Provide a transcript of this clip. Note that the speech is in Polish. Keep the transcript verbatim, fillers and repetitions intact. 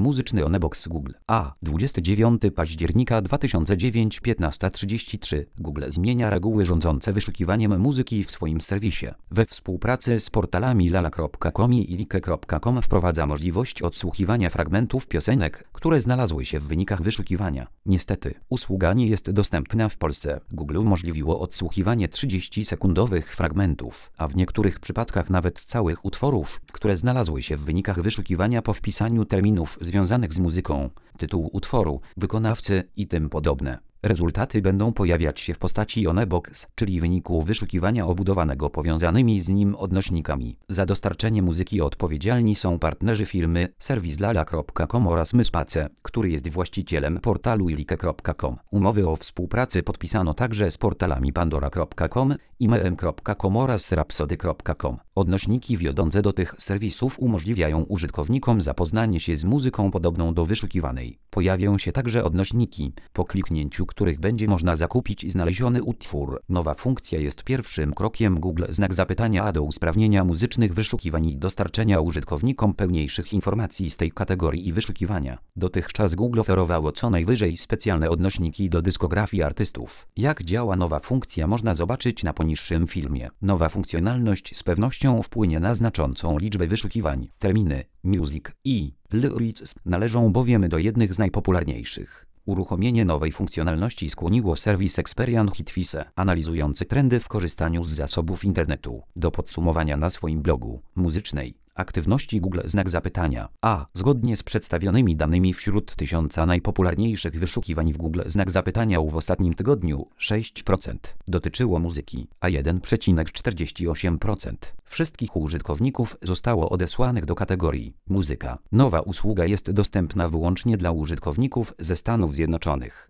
Muzyczny Onebox Google. A. dwudziestego dziewiątego października dwa tysiące dziewiątego, piętnasta trzydzieści trzy. Google zmienia reguły rządzące wyszukiwaniem muzyki w swoim serwisie. We współpracy z portalami lala kropka com i like kropka com wprowadza możliwość odsłuchiwania fragmentów piosenek, które znalazły się w wynikach wyszukiwania. Niestety, usługa nie jest dostępna w Polsce. Google umożliwiło odsłuchiwanie trzydziestosekundowych fragmentów, a w niektórych przypadkach nawet całych utworów, które znalazły się w wynikach wyszukiwania po wpisaniu terminów związanych z muzyką, tytułu utworu, wykonawcy i tym podobne. Rezultaty będą pojawiać się w postaci Onebox, czyli wyniku wyszukiwania obudowanego powiązanymi z nim odnośnikami. Za dostarczenie muzyki odpowiedzialni są partnerzy firmy, serwis lala kropka com oraz Myspace, który jest właścicielem portalu like kropka com. Umowy o współpracy podpisano także z portalami pandora kropka com, imem kropka com oraz rhapsody kropka com. Odnośniki wiodące do tych serwisów umożliwiają użytkownikom zapoznanie się z muzyką podobną do wyszukiwanej. Pojawią się także odnośniki, po kliknięciu których będzie można zakupić znaleziony utwór. Nowa funkcja jest pierwszym krokiem Google znak zapytania do usprawnienia muzycznych wyszukiwań i dostarczenia użytkownikom pełniejszych informacji z tej kategorii i wyszukiwania. Dotychczas Google oferowało co najwyżej specjalne odnośniki do dyskografii artystów. Jak działa nowa funkcja, można zobaczyć na poniższym filmie. Nowa funkcjonalność z pewnością wpłynie na znaczącą liczbę wyszukiwań. Terminy, music i lyrics należą bowiem do jednych z najpopularniejszych. Uruchomienie nowej funkcjonalności skłoniło serwis Experian Hitfise, analizujący trendy w korzystaniu z zasobów internetu, do podsumowania na swoim blogu muzycznej aktywności Google znak zapytania. A. Zgodnie z przedstawionymi danymi wśród tysiąca najpopularniejszych wyszukiwań w Google znak zapytania w ostatnim tygodniu sześć procent dotyczyło muzyki, a jeden przecinek czterdzieści osiem procent wszystkich użytkowników zostało odesłanych do kategorii muzyka. Nowa usługa jest dostępna wyłącznie dla użytkowników ze Stanów Zjednoczonych.